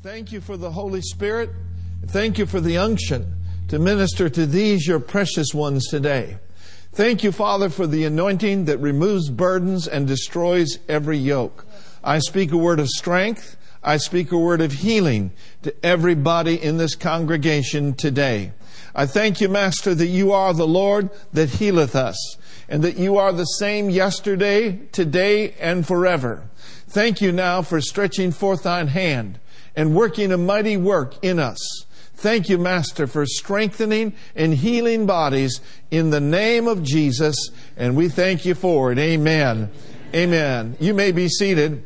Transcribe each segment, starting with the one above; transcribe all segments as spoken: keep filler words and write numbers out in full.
Thank you for the Holy Spirit. Thank you for the unction to minister to these, your precious ones today. Thank you, Father, for the anointing that removes burdens and destroys every yoke. I speak a word of strength. I speak a word of healing to everybody in this congregation today. I thank you, Master, that you are the Lord that healeth us, and that you are the same yesterday, today, and forever. Thank you now for stretching forth thine hand and working a mighty work in us. Thank you, Master, for strengthening and healing bodies in the name of Jesus, and we thank you for it. Amen. Amen. You may be seated.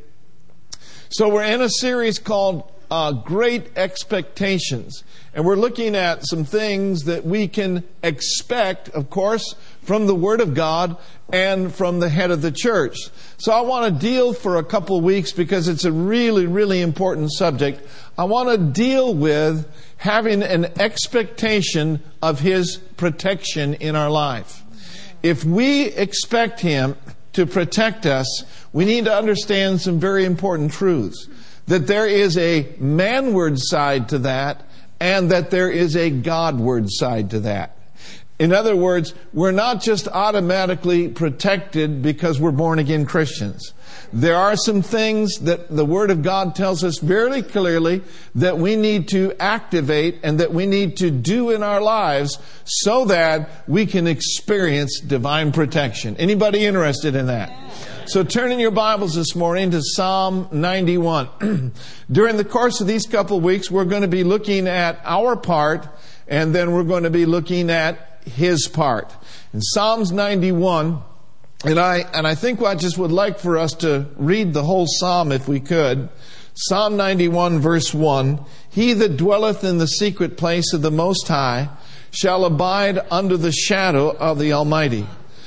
So we're in a series called uh, Great Expectations, and we're looking at some things that we can expect, of course, from the Word of God and from the head of the church. So I want to deal for a couple of weeks, because it's a really, really important subject. I want to deal with having an expectation of His protection in our life. If we expect Him to protect us, we need to understand some very important truths. That there is a manward side to that, and that there is a Godward side to that. In other words, we're not just automatically protected because we're born-again Christians. There are some things that the Word of God tells us very clearly that we need to activate and that we need to do in our lives so that we can experience divine protection. Anybody interested in that? So turn in your Bibles this morning to Psalm ninety-one. During the course of these couple of weeks, we're going to be looking at our part, and then we're going to be looking at His part. In Psalms ninety-one, and I and I think I just would like for us to read the whole psalm if we could. Psalm ninety-one, verse one, He that dwelleth in the secret place of the Most High shall abide under the shadow of the Almighty.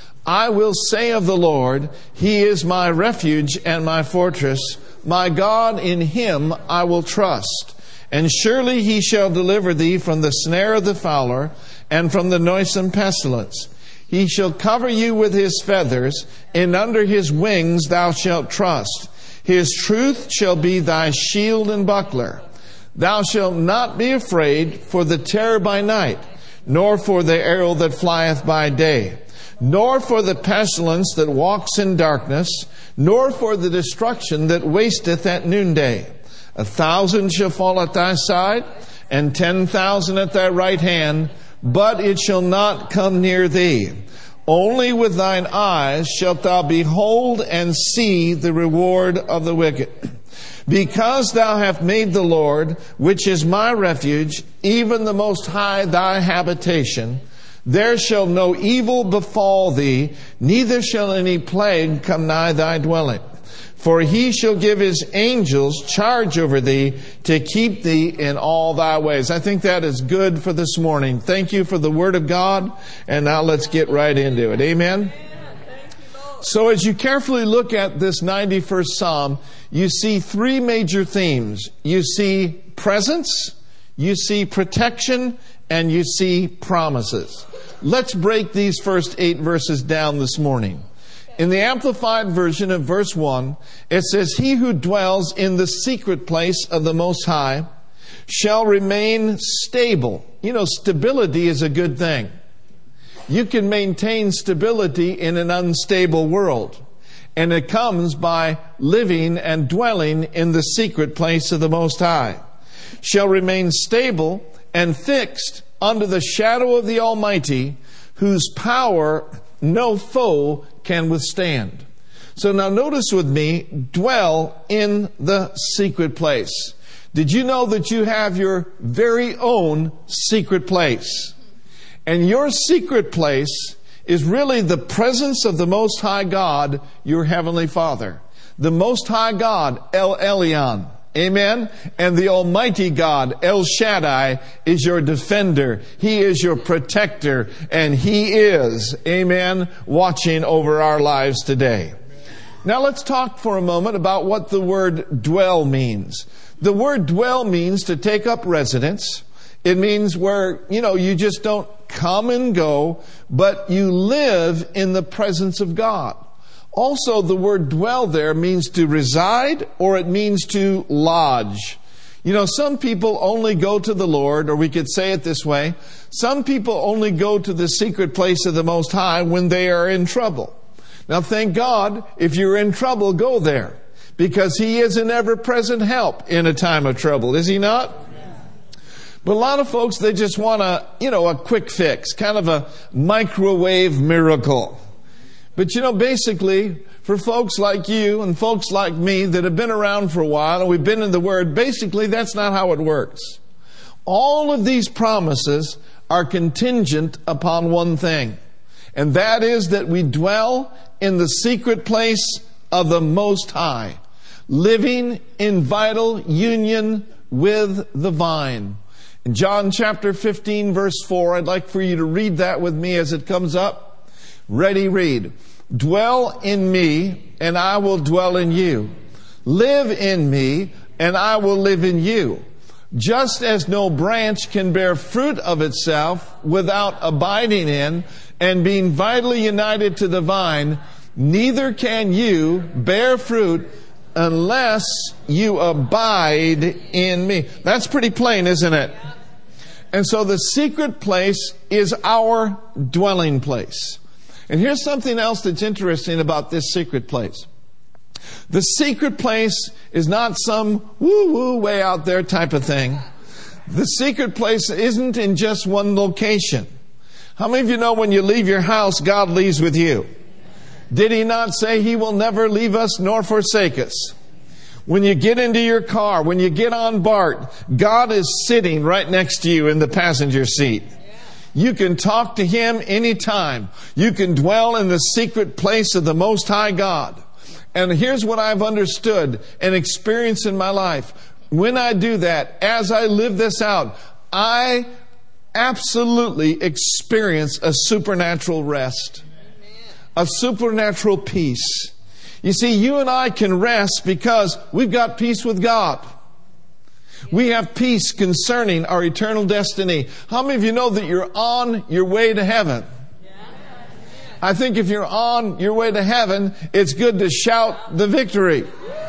I will say of the Lord, He is my refuge and my fortress. My God, in Him I will trust. And surely He shall deliver thee from the snare of the fowler and from the noisome pestilence. He shall cover you with His feathers, and under His wings thou shalt trust. His truth shall be thy shield and buckler. Thou shalt not be afraid for the terror by night, nor for the arrow that flieth by day, nor for the pestilence that walks in darkness, nor for the destruction that wasteth at noonday. A thousand shall fall at thy side, and ten thousand at thy right hand, but it shall not come near thee. Only with thine eyes shalt thou behold and see the reward of the wicked. Because thou hast made the Lord, which is my refuge, even the Most High thy habitation, there shall no evil befall thee, neither shall any plague come nigh thy dwelling. For He shall give His angels charge over thee to keep thee in all thy ways. I think that is good for this morning. Thank you for the Word of God. And now let's get right into it. Amen? So as you carefully look at this ninety-first Psalm, you see three major themes. You see presence, you see protection, and you see promises. Let's break these first eight verses down this morning. In the Amplified Version of verse one, it says, He who dwells in the secret place of the Most High shall remain stable. You know, stability is a good thing. You can maintain stability in an unstable world. And it comes by living and dwelling in the secret place of the Most High. Shall remain stable and fixed under the shadow of the Almighty, whose power no foe can withstand. So now notice with me, dwell in the secret place. Did you know that you have your very own secret place? And your secret place is really the presence of the Most High God, your Heavenly Father. The Most High God, El Elyon. Amen? And the Almighty God, El Shaddai, is your defender. He is your protector. And He is, amen, watching over our lives today. Now let's talk for a moment about what the word dwell means. The word dwell means to take up residence. It means where, you know, you just don't come and go, but you live in the presence of God. Also, the word dwell there means to reside, or it means to lodge. You know, some people only go to the Lord, or we could say it this way, some people only go to the secret place of the Most High when they are in trouble. Now, thank God, if you're in trouble, go there, because He is an ever-present help in a time of trouble, is He not? But a lot of folks, they just want a, you know, a quick fix, kind of a microwave miracle. But you know, basically, for folks like you and folks like me that have been around for a while and we've been in the Word, basically that's not how it works. All of these promises are contingent upon one thing, and that is that we dwell in the secret place of the Most High, living in vital union with the vine. In John chapter fifteen, verse four, I'd like for you to read that with me as it comes up. Ready, read. Dwell in me, and I will dwell in you. Live in me, and I will live in you. Just as no branch can bear fruit of itself without abiding in and being vitally united to the vine, neither can you bear fruit unless you abide in me. That's pretty plain, isn't it? And so the secret place is our dwelling place. And here's something else that's interesting about this secret place. The secret place is not some woo-woo way out there type of thing. The secret place isn't in just one location. How many of you know when you leave your house, God leaves with you? Did He not say He will never leave us nor forsake us? When you get into your car, when you get on BART, God is sitting right next to you in the passenger seat. You can talk to Him anytime. You can dwell in the secret place of the Most High God. And here's what I've understood and experienced in my life. When I do that, as I live this out, I absolutely experience a supernatural rest, a supernatural peace. You see, you and I can rest because we've got peace with God. We have peace concerning our eternal destiny. How many of you know that you're on your way to heaven? I think if you're on your way to heaven, it's good to shout the victory.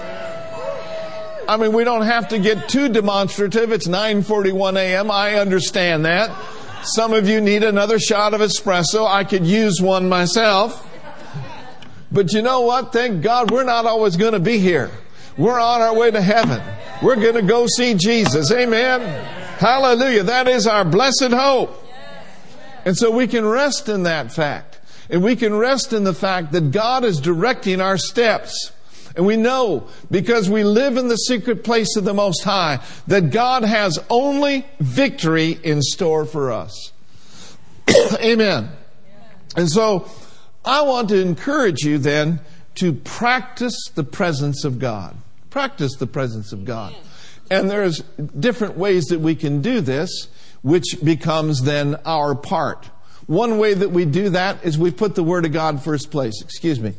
I mean, we don't have to get too demonstrative. It's nine forty-one a.m. I understand that. Some of you need another shot of espresso. I could use one myself. But you know what? Thank God we're not always going to be here. We're on our way to heaven. We're going to go see Jesus. Amen. Hallelujah. That is our blessed hope. And so we can rest in that fact. And we can rest in the fact that God is directing our steps. And we know, because we live in the secret place of the Most High, that God has only victory in store for us. Amen. And so I want to encourage you then to practice the presence of God. Practice the presence of God. And there's different ways that we can do this, which becomes then our part. One way that we do that is we put the Word of God first place. Excuse me.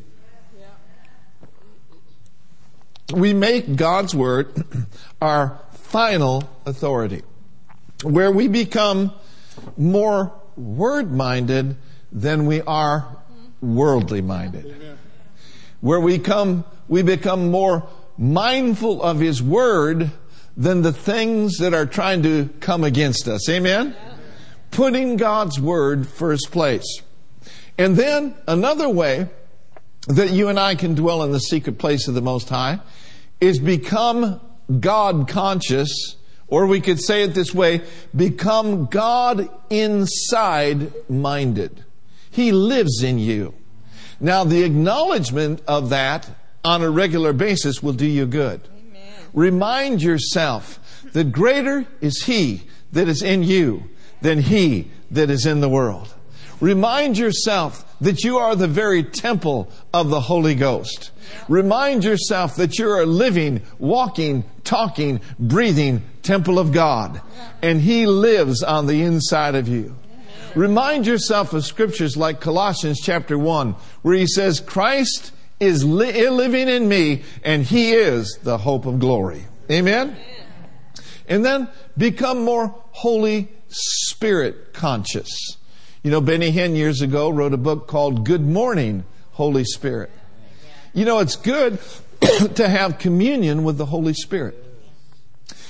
We make God's Word our final authority, where we become more word-minded than we are worldly-minded. Where we come, we become more mindful of His Word than the things that are trying to come against us. Amen? Yeah. Putting God's Word first place. And then another way that you and I can dwell in the secret place of the Most High is become God conscious, or we could say it this way, become God inside minded. He lives in you. Now, the acknowledgement of that on a regular basis will do you good. Amen. Remind yourself that greater is He that is in you than he that is in the world. Remind yourself that you are the very temple of the Holy Ghost. Remind yourself that you're a living, walking, talking, breathing temple of God. And He lives on the inside of you. Remind yourself of scriptures like Colossians chapter one, where He says, Christ is li- living in me, and He is the hope of glory. Amen? And then become more Holy Spirit conscious. You know, Benny Hinn years ago wrote a book called Good Morning, Holy Spirit. You know, it's good to have communion with the Holy Spirit.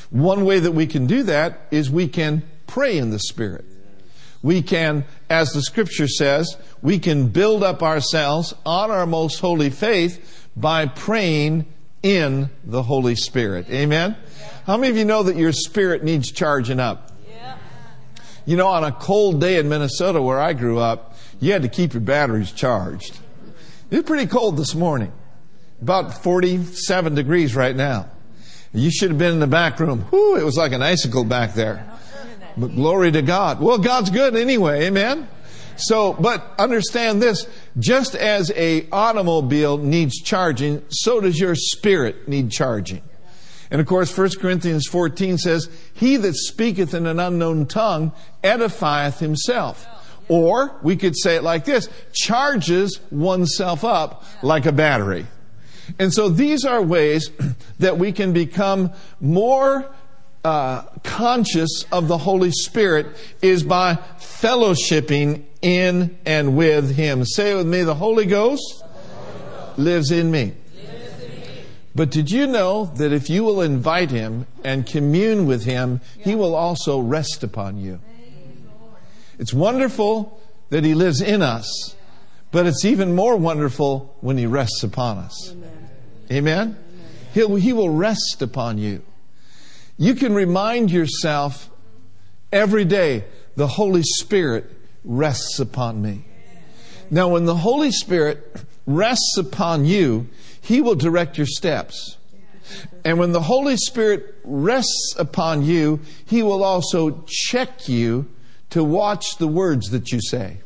One way that we can do that is we can pray in the Spirit. We can, as the Scripture says, we can build up ourselves on our most holy faith by praying in the Holy Spirit. Amen? How many of you know that your spirit needs charging up? You know, on a cold day in Minnesota where I grew up, you had to keep your batteries charged. It was pretty cold this morning. About forty-seven degrees right now. You should have been in the back room. Whew, it was like an icicle back there. But glory to God. Well, God's good anyway. Amen? So, but understand this. Just as a automobile needs charging, so does your spirit need charging. And of course, First Corinthians fourteen says, he that speaketh in an unknown tongue edifieth himself. Or, we could say it like this, charges oneself up like a battery. And so these are ways that we can become more uh, conscious of the Holy Spirit, is by fellowshipping in and with Him. Say it with me, the Holy Ghost, the Holy Ghost lives in me. Lives in me. But did you know that if you will invite Him and commune with Him, He will also rest upon you? It's wonderful that He lives in us, but it's even more wonderful when He rests upon us. Amen? Amen? He'll, he will rest upon you. You can remind yourself every day, the Holy Spirit rests upon me. Now, when the Holy Spirit rests upon you, He will direct your steps. And when the Holy Spirit rests upon you, He will also check you to watch the words that you say.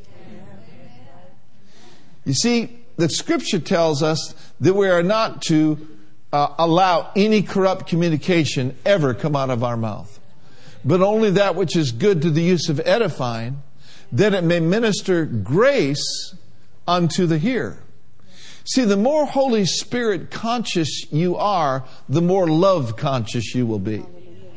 You see, the Scripture tells us that we are not to uh, allow any corrupt communication ever come out of our mouth, but only that which is good to the use of edifying, that it may minister grace unto the hearer. See, the more Holy Spirit conscious you are, the more love conscious you will be.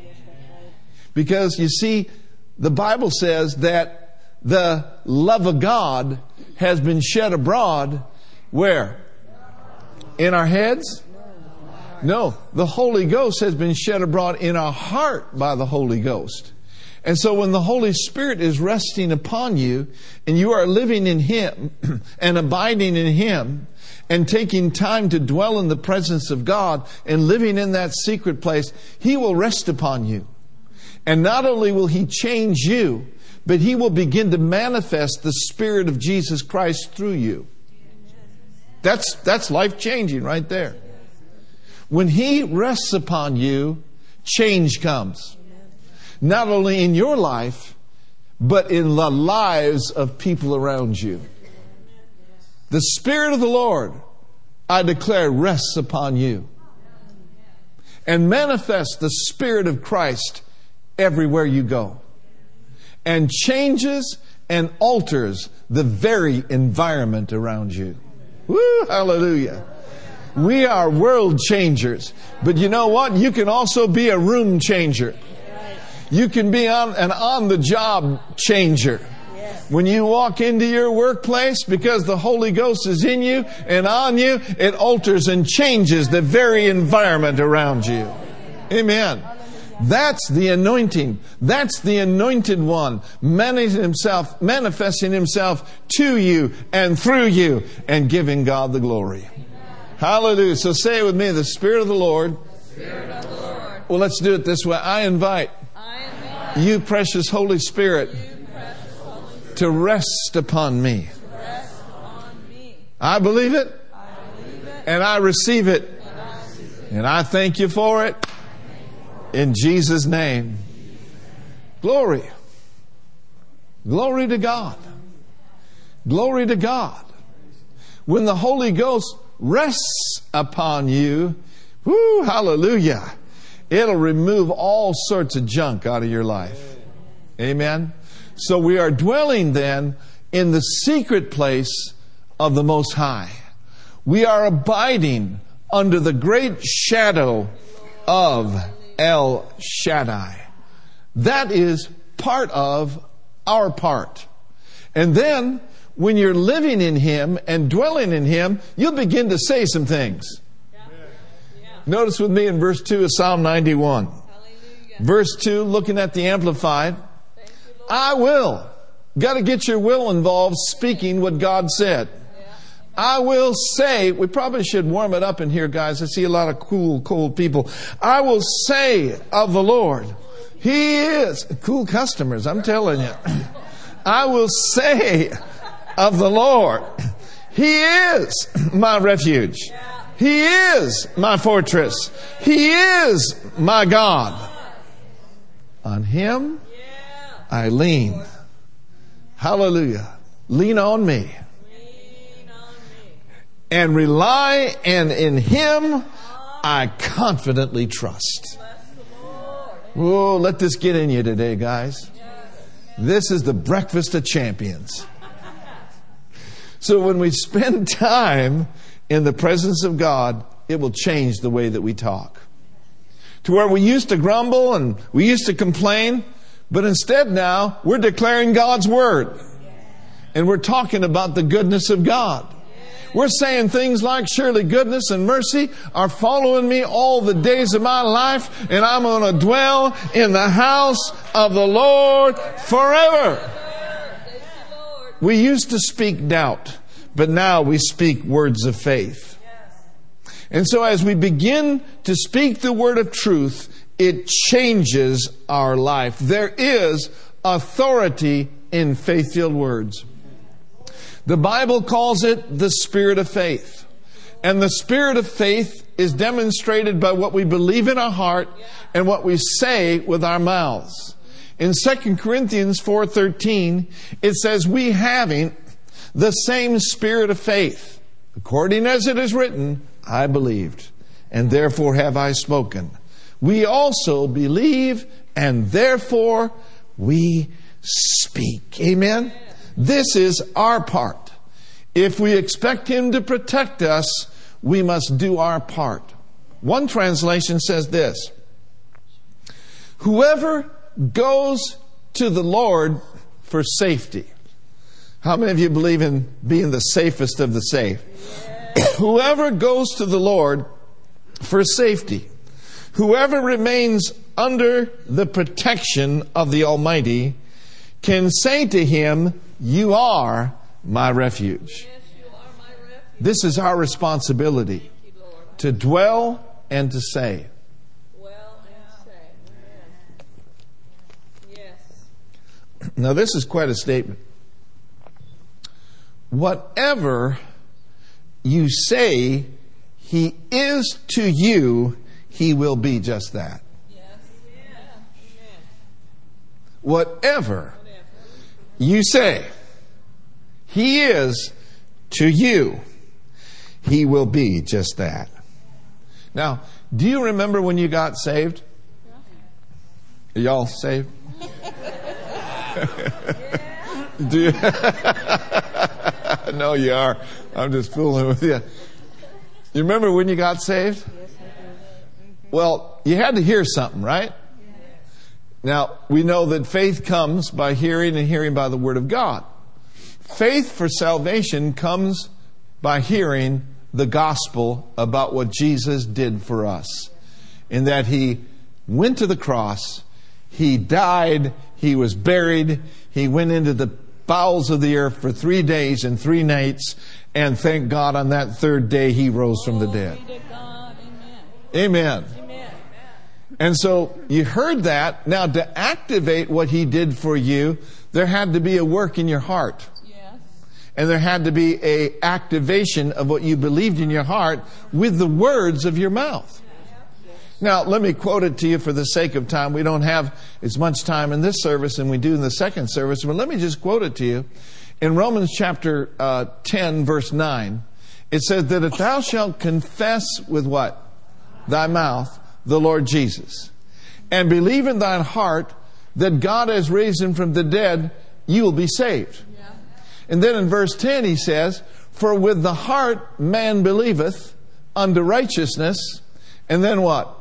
Because you see, the Bible says that the love of God has been shed abroad. Where? In our heads? No, the Holy Ghost has been shed abroad in our heart by the Holy Ghost. And so when the Holy Spirit is resting upon you and you are living in Him and abiding in Him and taking time to dwell in the presence of God and living in that secret place, He will rest upon you. And not only will He change you, but He will begin to manifest the Spirit of Jesus Christ through you. That's, that's life-changing right there. When He rests upon you, change comes. Not only in your life, but in the lives of people around you. The Spirit of the Lord, I declare, rests upon you. And manifests the Spirit of Christ everywhere you go. And changes and alters the very environment around you. Woo, hallelujah. We are world changers. But you know what? You can also be a room changer. You can be on an on-the-job changer. When you walk into your workplace, because the Holy Ghost is in you and on you, it alters and changes the very environment around you. Amen. That's the anointing. That's the anointed one manifesting himself, manifesting himself to you and through you and giving God the glory. Hallelujah. So say it with me, the Spirit of the Lord. Spirit of the Lord. Well, let's do it this way. I invite, I invite you, precious Holy Spirit, you, precious Holy Spirit, to rest upon me. To rest upon me. I believe it, I believe it and I receive it. And I, receive it. And I thank you for it. In Jesus' name. Glory. Glory to God. Glory to God. When the Holy Ghost rests upon you, whoo, hallelujah, it'll remove all sorts of junk out of your life. Amen. So we are dwelling then in the secret place of the Most High. We are abiding under the great shadow of El Shaddai. That is part of our part. And then, when you're living in Him and dwelling in Him, you'll begin to say some things. Yeah. Yeah. Notice with me in verse two of Psalm ninety-one. Hallelujah. Verse two, looking at the Amplified. I will. Got to get your will involved speaking what God said. I will say, we probably should warm it up in here, guys. I see a lot of cool, cold people. I will say of the Lord, He is, cool customers, I'm telling you. I will say of the Lord, He is my refuge. He is my fortress. He is my God. On Him I lean. Hallelujah. Lean on me. And rely, and in Him I confidently trust. Oh, let this get in you today, guys. This is the breakfast of champions. So when we spend time in the presence of God, it will change the way that we talk. To where we used to grumble and we used to complain, but instead now we're declaring God's Word. And we're talking about the goodness of God. We're saying things like, surely goodness and mercy are following me all the days of my life, and I'm going to dwell in the house of the Lord forever. We used to speak doubt, but now we speak words of faith. And so as we begin to speak the word of truth, it changes our life. There is authority in faith-filled words. The Bible calls it the spirit of faith. And the spirit of faith is demonstrated by what we believe in our heart and what we say with our mouths. In Second Corinthians four thirteen, it says, we having the same spirit of faith, according as it is written, I believed, and therefore have I spoken. We also believe, and therefore we speak. Amen? This is our part. If we expect Him to protect us, we must do our part. One translation says this: whoever goes to the Lord for safety. How many of you believe in being the safest of the safe? Whoever goes to the Lord for safety, whoever remains under the protection of the Almighty, can say to Him, you are my refuge. Yes, you are my refuge. This is our responsibility, Thank you, Lord. to dwell and to say. Dwell and say. Amen. Yes. Now this is quite a statement. Whatever you say He is to you, He will be just that. Yes. Amen. Whatever you say He is to you, He will be just that. Now, do you remember when you got saved? Are y'all saved? Do you? No, you are. I'm just fooling with you. You remember when you got saved? Well, you had to hear something, right? Now, we know that faith comes by hearing, and hearing by the Word of God. Faith for salvation comes by hearing the gospel about what Jesus did for us. In that He went to the cross, He died, He was buried, He went into the bowels of the earth for three days and three nights, and thank God on that third day He rose from the dead. Amen. Amen. And so you heard that. Now, to activate what He did for you, there had to be a work in your heart. Yes. And there had to be a activation of what you believed in your heart with the words of your mouth. Now, let me quote it to you for the sake of time. We don't have as much time in this service as we do in the second service, but let me just quote it to you. In Romans chapter uh, ten, verse nine, it says that if thou shalt confess with what? Thy mouth, the Lord Jesus, and believe in thine heart that God has raised Him from the dead, you will be saved. Yeah. And then in verse ten he says, for with the heart man believeth unto righteousness, and then what?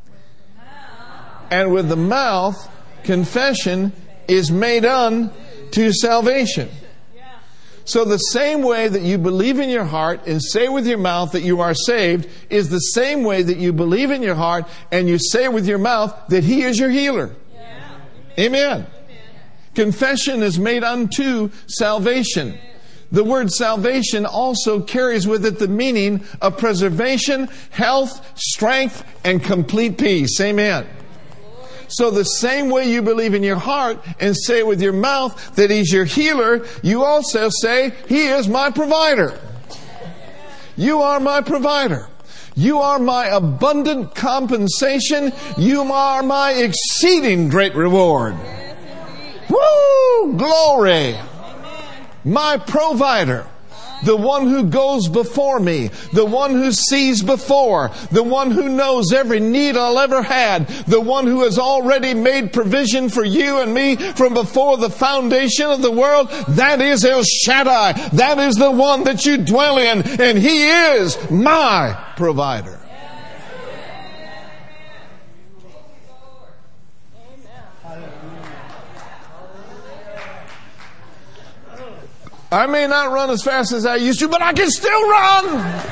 And with the mouth confession is made unto salvation. So the same way that you believe in your heart and say with your mouth that you are saved is the same way that you believe in your heart and you say with your mouth that He is your healer. Yeah. Amen. Amen. Confession is made unto salvation. The word salvation also carries with it the meaning of preservation, health, strength, and complete peace. Amen. So the same way you believe in your heart and say with your mouth that He's your healer, you also say, He is my provider. You are my provider. You are my abundant compensation. You are my exceeding great reward. Woo! Glory! My provider. The one who goes before me. The one who sees before. The one who knows every need I'll ever had. The one who has already made provision for you and me from before the foundation of the world. That is El Shaddai. That is the one that you dwell in. And He is my provider. I may not run as fast as I used to, but I can still run.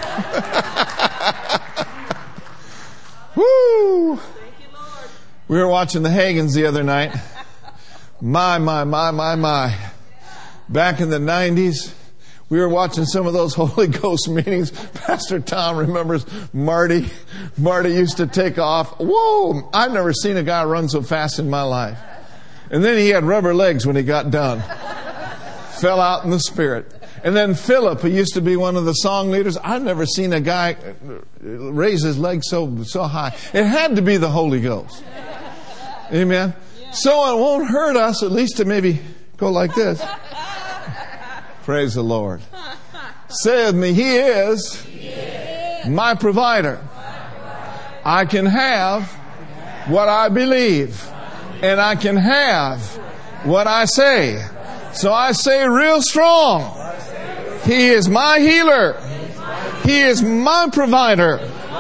Woo! We were watching the Hagins the other night. My, my, my, my, my. Back in the nineties, we were watching some of those Holy Ghost meetings. Pastor Tom remembers Marty. Marty used to take off. Whoa! I've never seen a guy run so fast in my life. And then he had rubber legs when he got done. Fell out in the Spirit. And then Philip, who used to be one of the song leaders, I've never seen a guy raise his legs so so high. It had to be the Holy Ghost. Amen. So it won't hurt us, at least to maybe go like this. Praise the Lord. Say with me, He is, he is my provider. I can have what I believe. And I can have what I say. So I say real strong, He is my healer. He is my provider.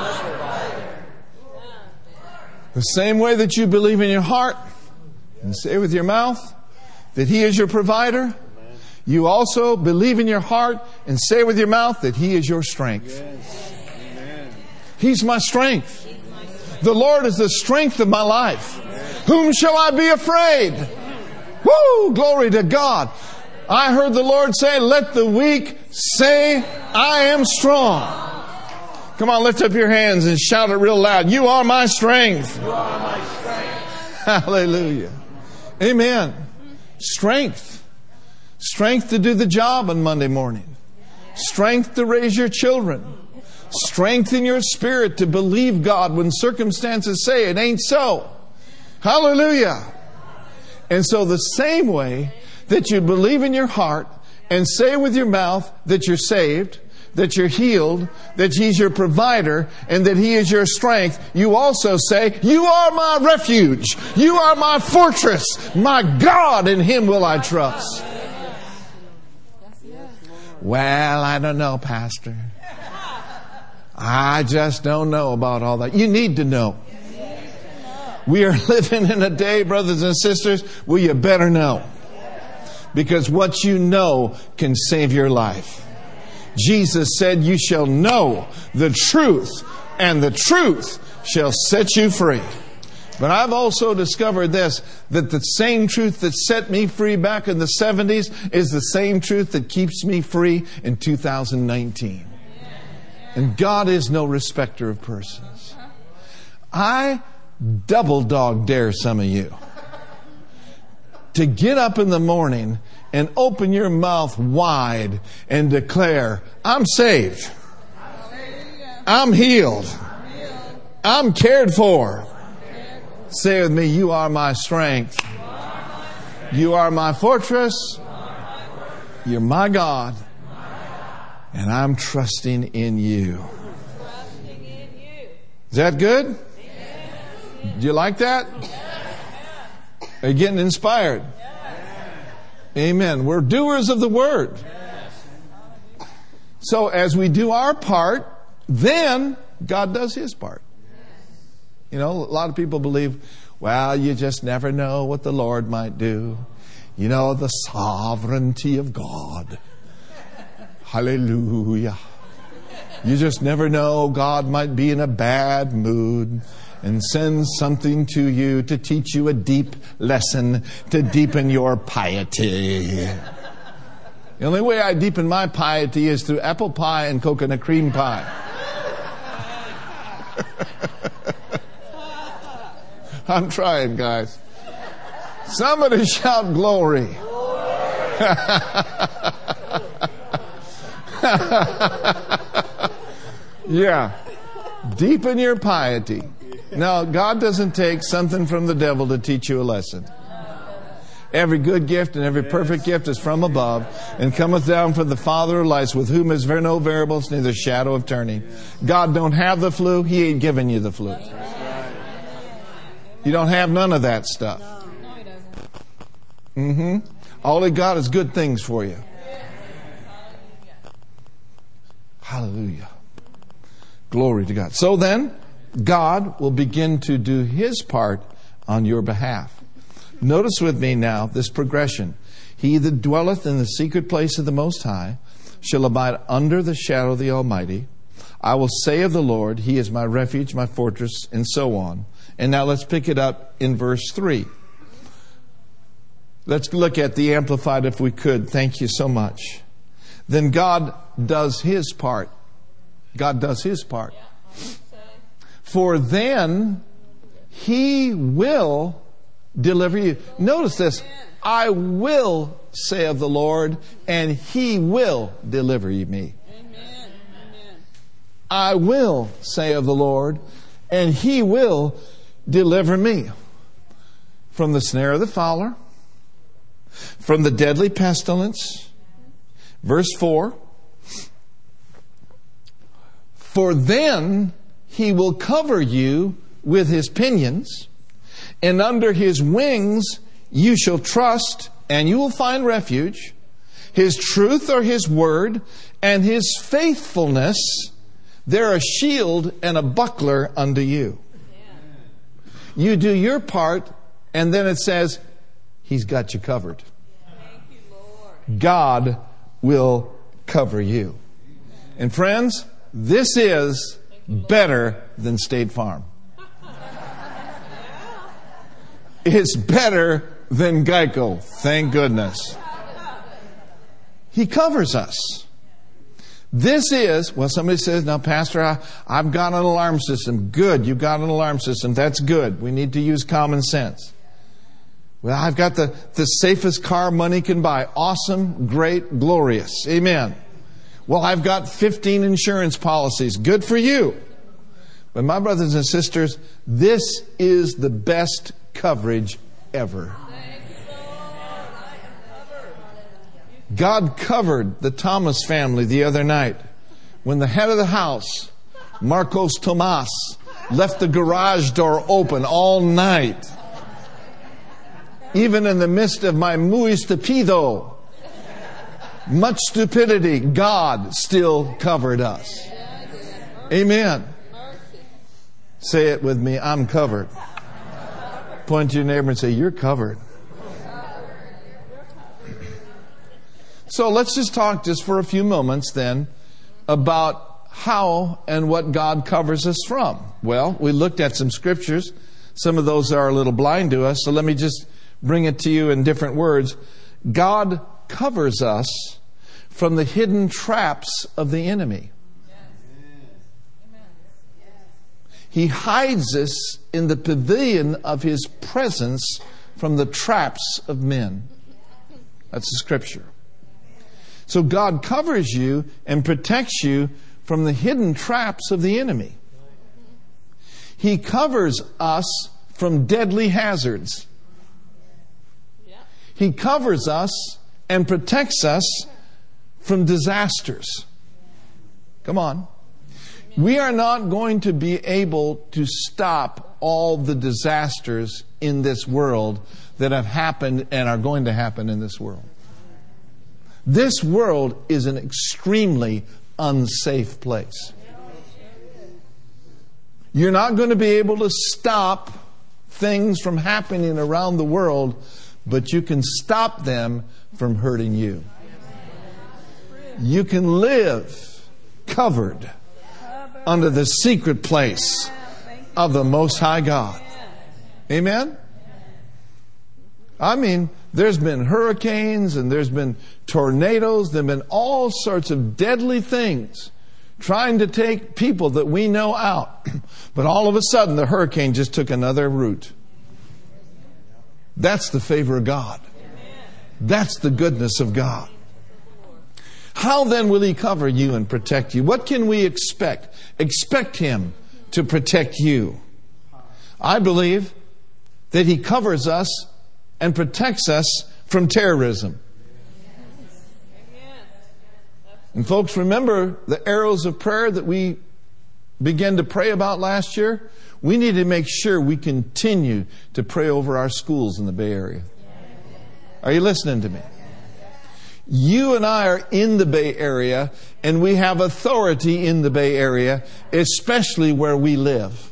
The same way that you believe in your heart and say with your mouth that He is your provider, you also believe in your heart and say with your mouth that He is your strength. He's my strength. The Lord is the strength of my life. Whom shall I be afraid? Woo! Glory to God. I heard the Lord say, let the weak say, I am strong. Come on, lift up your hands and shout it real loud. You are my strength. You are my strength. Hallelujah. Amen. Strength. Strength to do the job on Monday morning. Strength to raise your children. Strength in your spirit to believe God when circumstances say it ain't so. Hallelujah. And so the same way that you believe in your heart and say with your mouth that you're saved, that you're healed, that He's your provider, and that He is your strength, you also say, you are my refuge. You are my fortress. My God, in Him will I trust. Well, I don't know, Pastor. I just don't know about all that. You need to know. We are living in a day, brothers and sisters, where you better know. Because what you know can save your life. Jesus said, you shall know the truth, and the truth shall set you free. But I've also discovered this, that the same truth that set me free back in the seventies is the same truth that keeps me free in two thousand nineteen. And God is no respecter of persons. I double dog dare some of you to get up in the morning and open your mouth wide and declare, I'm saved. I'm healed. I'm cared for. Say with me, you are my strength. You are my fortress. You're my God. And I'm trusting in you. Is that good? Do you like that? Are you getting inspired? Amen. We're doers of the Word. So as we do our part, then God does His part. You know, a lot of people believe, well, you just never know what the Lord might do. You know, the sovereignty of God. Hallelujah. You just never know. God might be in a bad mood and send something to you to teach you a deep lesson to deepen your piety. The only way I deepen my piety is through apple pie and coconut cream pie. I'm trying, guys. Somebody shout glory. Yeah. Deepen your piety. Now, God doesn't take something from the devil to teach you a lesson. Every good gift and every perfect gift is from above and cometh down from the Father of lights, with whom is no variables, neither shadow of turning. God don't have the flu. He ain't giving you the flu. You don't have none of that stuff. Mm-hmm. All He got is good things for you. Hallelujah. Glory to God. So then, God will begin to do His part on your behalf. Notice with me now this progression. He that dwelleth in the secret place of the Most High shall abide under the shadow of the Almighty. I will say of the Lord, He is my refuge, my fortress, and so on. And now let's pick it up in verse three. Let's look at the Amplified if we could. Thank you so much. Then God does His part. God does His part. For then He will deliver you. Notice this. I will say of the Lord, and He will deliver me. Amen. I will say of the Lord, and He will deliver me from the snare of the fowler, from the deadly pestilence. Verse four. For then He will cover you with His pinions, and under His wings you shall trust, and you will find refuge. His truth or His word, and His faithfulness, they're a shield and a buckler unto you. You do your part, and then it says, He's got you covered. God will cover you. And friends, this is better than State Farm. It's better than Geico. Thank goodness. He covers us. This is, well, somebody says, now, Pastor, I, I've got an alarm system. Good, you've got an alarm system. That's good. We need to use common sense. Well, I've got the, the safest car money can buy. Awesome, great, glorious. Amen. Well, I've got fifteen insurance policies. Good for you. But my brothers and sisters, this is the best coverage ever. God covered the Thomas family the other night when the head of the house, Marcos Tomas, left the garage door open all night. Even in the midst of my muy stupido, much stupidity, God still covered us. Amen. Say it with me, I'm covered. Point to your neighbor and say, you're covered. So let's just talk just for a few moments then about how and what God covers us from. Well, we looked at some scriptures. Some of those are a little blind to us, so let me just bring it to you in different words. God covers us from the hidden traps of the enemy. He hides us in the pavilion of His presence from the traps of men. That's the scripture. So God covers you and protects you from the hidden traps of the enemy. He covers us from deadly hazards. He covers us and protects us from disasters. Come on. We are not going to be able to stop all the disasters in this world that have happened and are going to happen in this world. This world is an extremely unsafe place. You're not going to be able to stop things from happening around the world, but you can stop them from hurting you. You can live covered under the secret place of the Most High God. Amen? I mean, there's been hurricanes and there's been tornadoes. There have been all sorts of deadly things trying to take people that we know out. But all of a sudden, the hurricane just took another route. That's the favor of God. That's the goodness of God. How then will He cover you and protect you? What can we expect? Expect Him to protect you. I believe that He covers us and protects us from terrorism. And folks, remember the arrows of prayer that we began to pray about last year? We need to make sure we continue to pray over our schools in the Bay Area. Are you listening to me? You and I are in the Bay Area, and we have authority in the Bay Area, especially where we live.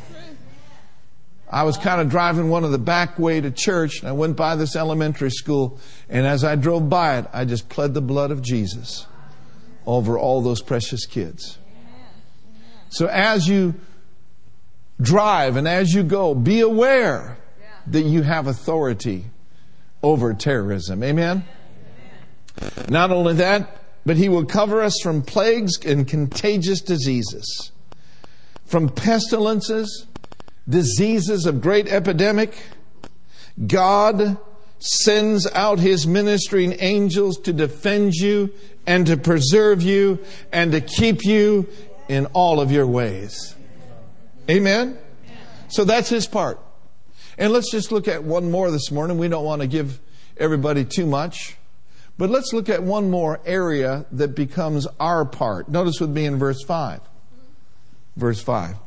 I was kind of driving one of the back way to church, and I went by this elementary school, and as I drove by it, I just pled the blood of Jesus over all those precious kids. So as you drive and as you go, be aware that you have authority over terrorism. Amen? Not only that, but He will cover us from plagues and contagious diseases, from pestilences, diseases of great epidemic. God sends out His ministering angels to defend you and to preserve you and to keep you in all of your ways. Amen? So that's His part. And let's just look at one more this morning. We don't want to give everybody too much. But let's look at one more area that becomes our part. Notice with me in verse five. Verse five.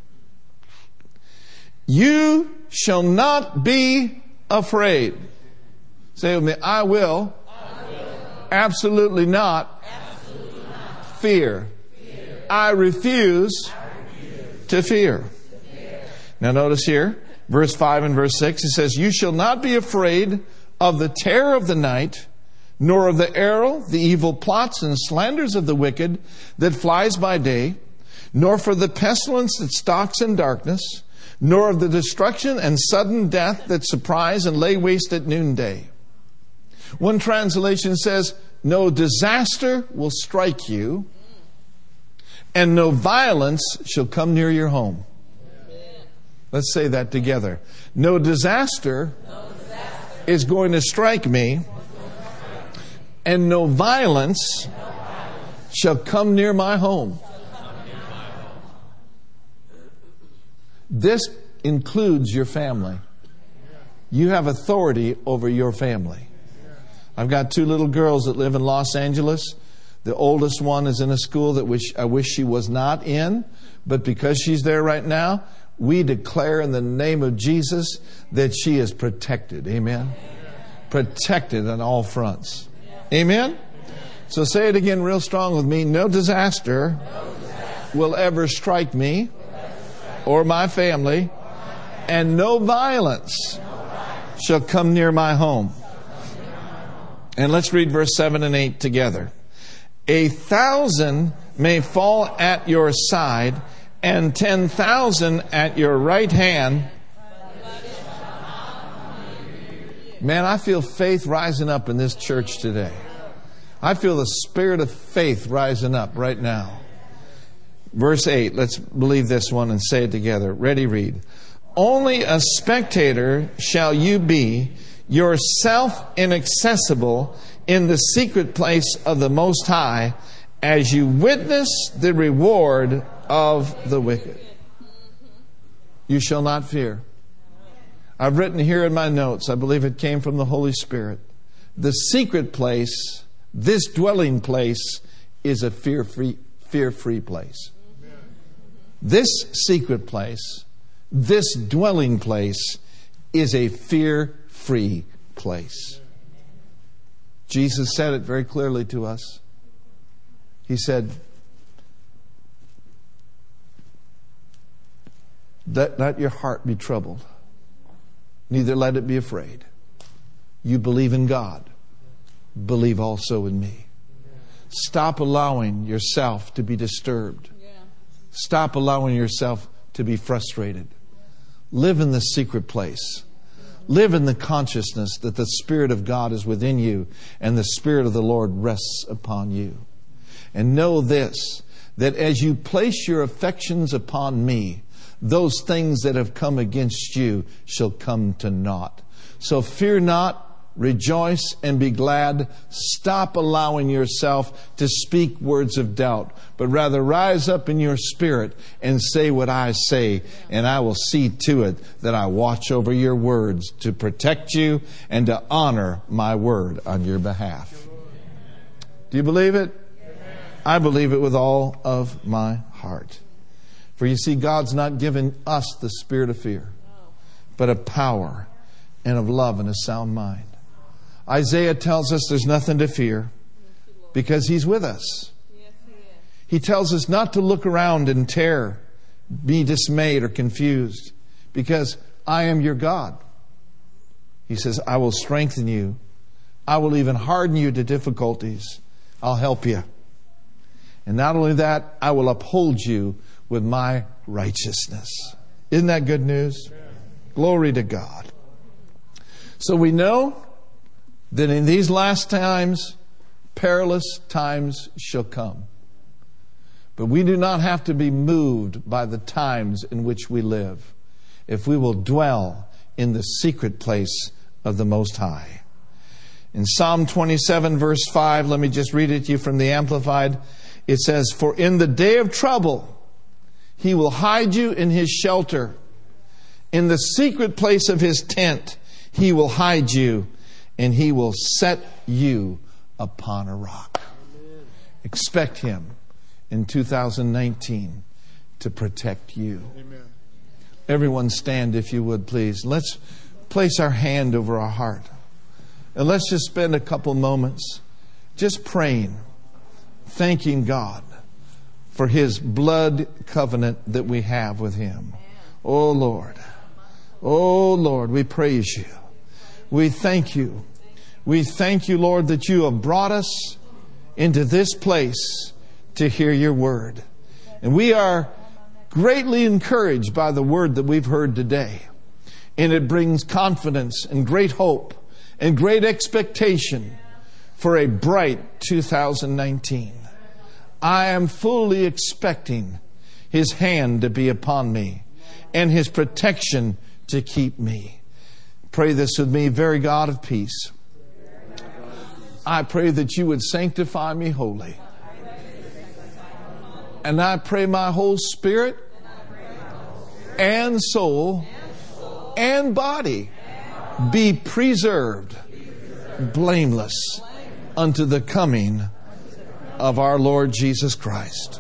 You shall not be afraid. Say with me, I will, I will. Absolutely, not absolutely not fear. fear. I, refuse I refuse to fear. To fear. Now notice here, verse five and verse six, it says, you shall not be afraid of the terror of the night, nor of the arrow, the evil plots and slanders of the wicked that flies by day, nor for the pestilence that stalks in darkness, nor of the destruction and sudden death that surprise and lay waste at noonday. One translation says, no disaster will strike you, and no violence shall come near your home. Let's say that together. No disaster, no disaster is going to strike me, and no violence shall come near my home. This includes your family. You have authority over your family. I've got two little girls that live in Los Angeles. The oldest one is in a school that which I wish she was not in, but because she's there right now, we declare in the name of Jesus that she is protected. Amen? Protected on all fronts. Amen? So say it again real strong with me. No disaster, no disaster will ever strike me or my family, and no violence shall come near my home. And let's read verse seven and eight together. A thousand may fall at your side, and ten thousand at your right hand. Man, I feel faith rising up in this church today. I feel the spirit of faith rising up right now. Verse eight, let's believe this one and say it together. Ready, read. Only a spectator shall you be, yourself inaccessible in the secret place of the Most High, as you witness the reward of the wicked. You shall not fear. I've written here in my notes, I believe it came from the Holy Spirit. The secret place, this dwelling place, is a fear-free, fear-free place. This secret place, this dwelling place, is a fear-free place. Jesus said it very clearly to us. He said, let not your heart be troubled, neither let it be afraid. You believe in God, believe also in me. Stop allowing yourself to be disturbed. Yeah. Stop allowing yourself to be frustrated. Live in the secret place. Live in the consciousness that the Spirit of God is within you and the Spirit of the Lord rests upon you. And know this, that as you place your affections upon me, those things that have come against you shall come to naught. So fear not, rejoice and be glad. Stop allowing yourself to speak words of doubt, but rather rise up in your spirit and say what I say, and I will see to it that I watch over your words to protect you and to honor my word on your behalf. Do you believe it? I believe it with all of my heart. For you see, God's not given us the spirit of fear, but of power and of love and a sound mind. Isaiah tells us there's nothing to fear because He's with us. He tells us not to look around in terror, be dismayed or confused, because I am your God. He says, I will strengthen you. I will even harden you to difficulties. I'll help you. And not only that, I will uphold you with my righteousness. Isn't that good news? Amen. Glory to God. So we know that in these last times, perilous times shall come. But we do not have to be moved by the times in which we live, if we will dwell in the secret place of the Most High. In Psalm twenty-seven, verse five, let me just read it to you from the Amplified. It says, for in the day of trouble, He will hide you in His shelter. In the secret place of His tent, He will hide you, and He will set you upon a rock. Amen. Expect Him in two thousand nineteen to protect you. Amen. Everyone stand, if you would, please. Let's place our hand over our heart. And let's just spend a couple moments just praying, thanking God for His blood covenant that we have with Him. Oh Lord, oh Lord, we praise You. We thank You. We thank You, Lord, that You have brought us into this place to hear Your word. And we are greatly encouraged by the word that we've heard today. And it brings confidence and great hope and great expectation for a bright two thousand nineteen. I am fully expecting His hand to be upon me and His protection to keep me. Pray this with me. Very God of peace, I pray that You would sanctify me wholly. And I pray my whole spirit and soul and body be preserved blameless unto the coming of our Lord Jesus Christ.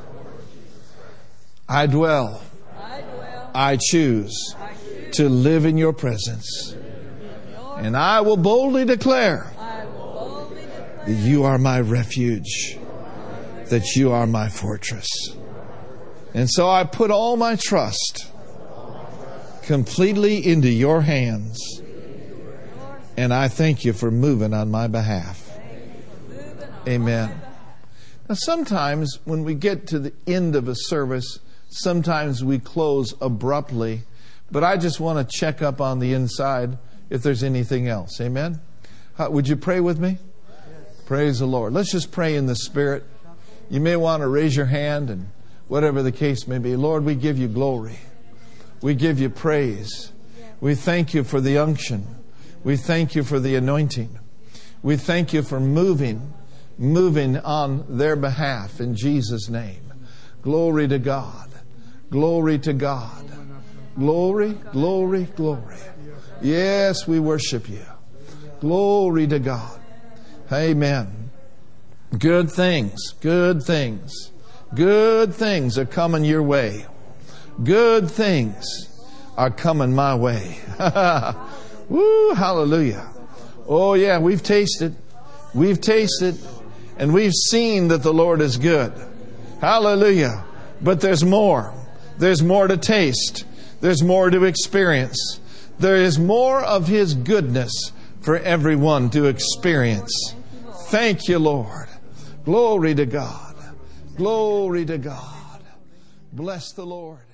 I dwell, I choose to live in Your presence. And I will boldly declare that You are my refuge, that You are my fortress. And so I put all my trust completely into Your hands. And I thank You for moving on my behalf. Amen. Now sometimes when we get to the end of a service, sometimes we close abruptly. But I just want to check up on the inside if there's anything else. Amen? Uh, would you pray with me? Praise the Lord. Let's just pray in the Spirit. You may want to raise your hand and whatever the case may be. Lord, we give You glory. We give You praise. We thank You for the unction. We thank You for the anointing. We thank You for moving, moving on their behalf in Jesus' name. Glory to God. Glory to God. Glory, glory, glory. Yes, we worship You. Glory to God. Amen. Good things, good things, good things are coming your way. Good things are coming my way. Woo, hallelujah. Oh yeah, we've tasted, we've tasted, and we've seen that the Lord is good. Hallelujah. But there's more. There's more to taste. There's more to experience. There is more of His goodness for everyone to experience. Thank You, Lord. Glory to God. Glory to God. Bless the Lord.